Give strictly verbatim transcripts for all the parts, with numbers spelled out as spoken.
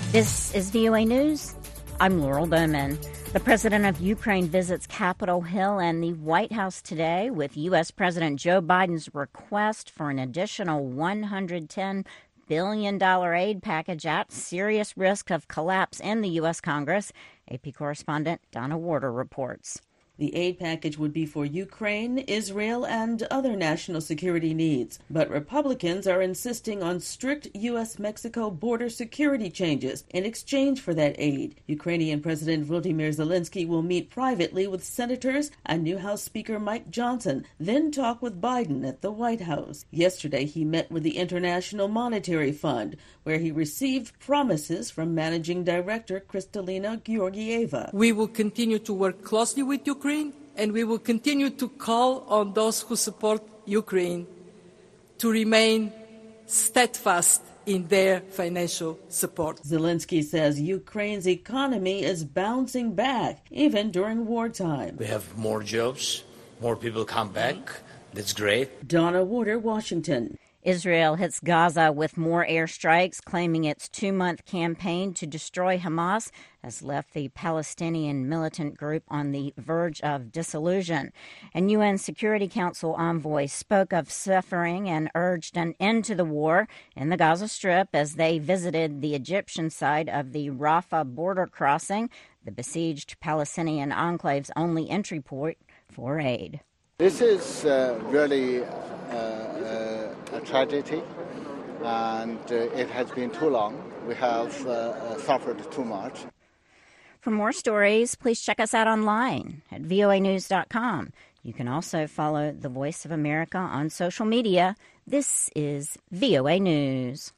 This is V O A News. I'm Laurel Bowman. The president of Ukraine visits Capitol Hill and the White House today with U S. President Joe Biden's request for an additional one hundred ten billion dollars aid package at serious risk of collapse in the U S. Congress. A P correspondent Donna Warder reports. The aid package would be for Ukraine, Israel, and other national security needs. But Republicans are insisting on strict U S Mexico border security changes in exchange for that aid. Ukrainian President Volodymyr Zelensky will meet privately with senators and new House Speaker Mike Johnson, then talk with Biden at the White House. Yesterday, he met with the International Monetary Fund, where he received promises from Managing Director Kristalina Georgieva. We will continue to work closely with Ukraine. And we will continue to call on those who support Ukraine to remain steadfast in their financial support. Zelensky says Ukraine's economy is bouncing back, even during wartime. We have more jobs, more people come back. That's great. Donna Warder, Washington. Israel hits Gaza with more airstrikes, claiming its two-month campaign to destroy Hamas has left the Palestinian militant group on the verge of dissolution. And U N Security Council envoy spoke of suffering and urged an end to the war in the Gaza Strip as they visited the Egyptian side of the Rafah border crossing, the besieged Palestinian enclave's only entry point for aid. This is uh, really uh, uh, a tragedy, and uh, it has been too long. We have uh, uh, suffered too much. For more stories, please check us out online at V O A news dot com. You can also follow The Voice of America on social media. This is V O A News.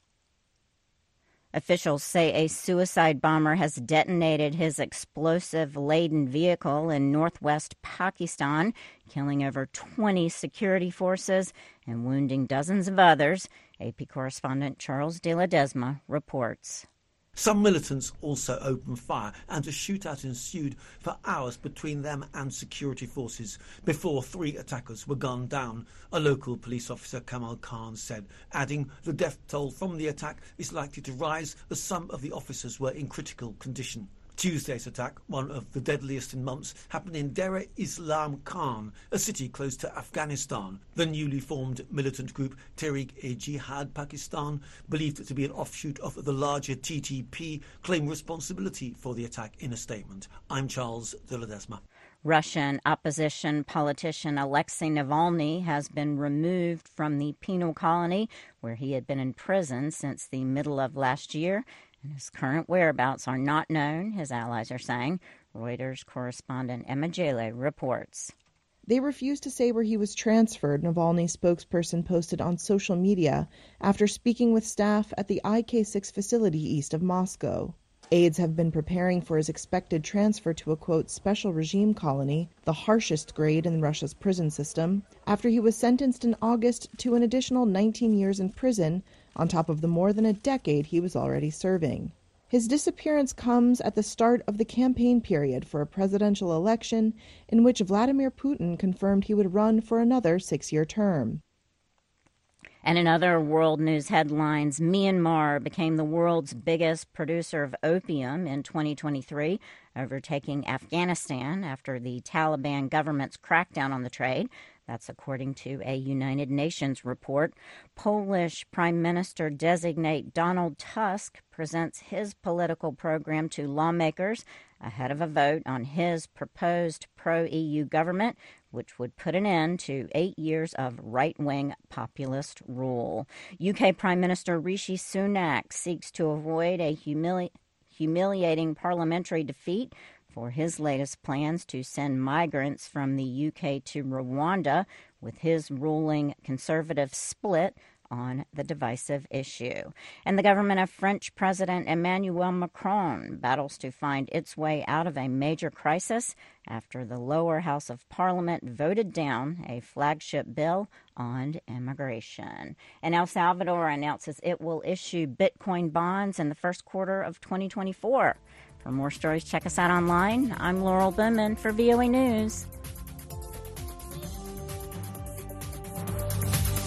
Officials say a suicide bomber has detonated his explosive-laden vehicle in northwest Pakistan, killing over twenty security forces and wounding dozens of others. A P correspondent Charles de la Desma reports. Some militants also opened fire, and a shootout ensued for hours between them and security forces before three attackers were gunned down, a local police officer, Kamal Khan, said, adding the death toll from the attack is likely to rise as some of the officers were in critical condition. Tuesday's attack, one of the deadliest in months, happened in Dera Islam Khan, a city close to Afghanistan. The newly formed militant group Tehreek-e-Jihad Pakistan, believed to be an offshoot of the larger T T P, claimed responsibility for the attack in a statement. I'm Charles de la Desma. Russian opposition politician Alexei Navalny has been removed from the penal colony where he had been in prison since the middle of last year. And his current whereabouts are not known, his allies are saying. Reuters correspondent Emma Jale reports. They refused to say where he was transferred, Navalny's spokesperson posted on social media after speaking with staff at the I K six facility east of Moscow. Aides have been preparing for his expected transfer to a, quote, special regime colony, the harshest grade in Russia's prison system, after he was sentenced in August to an additional nineteen years in prison on top of the more than a decade he was already serving. His disappearance comes at the start of the campaign period for a presidential election in which Vladimir Putin confirmed he would run for another six-year term. And in other world news headlines, Myanmar became the world's biggest producer of opium in twenty twenty-three, overtaking Afghanistan after the Taliban government's crackdown on the trade. That's according to a United Nations report. Polish Prime Minister-designate Donald Tusk presents his political program to lawmakers ahead of a vote on his proposed pro-E U government, which would put an end to eight years of right-wing populist rule. U K Prime Minister Rishi Sunak seeks to avoid a humili- humiliating parliamentary defeat for his latest plans to send migrants from the U K to Rwanda, with his ruling Conservative split on the divisive issue. And the government of French President Emmanuel Macron battles to find its way out of a major crisis after the lower house of parliament voted down a flagship bill on immigration. And El Salvador announces it will issue Bitcoin bonds in the first quarter of twenty twenty-four. For more stories, check us out online. I'm Laurel Bowman for V O A News.